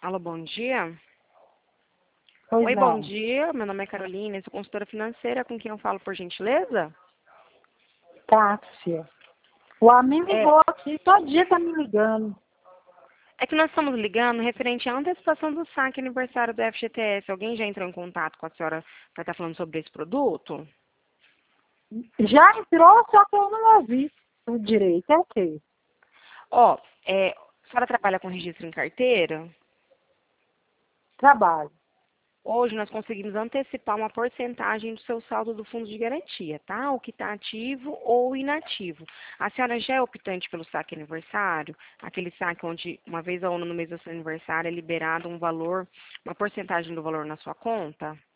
Alô, bom dia. Pois Oi, bom não. dia. Meu nome é Carolina, eu sou consultora financeira. Com quem eu falo, por gentileza? Tássia. O amigo É, ligou aqui, todo dia tá me ligando. é que nós estamos ligando referente à antecipação do saque aniversário do FGTS. Alguém já entrou em contato com a senhora para estar falando sobre esse produto? Já entrou, só que eu não ouvi o direito. É o quê? Ó, a senhora trabalha com registro em carteira? Trabalho. Hoje nós conseguimos antecipar uma porcentagem do seu saldo do fundo de garantia, tá? O que está ativo ou inativo. A senhora já é optante pelo saque aniversário? Aquele saque onde, uma vez ao ano no mês do seu aniversário, é liberado um valor, uma porcentagem do valor na sua conta?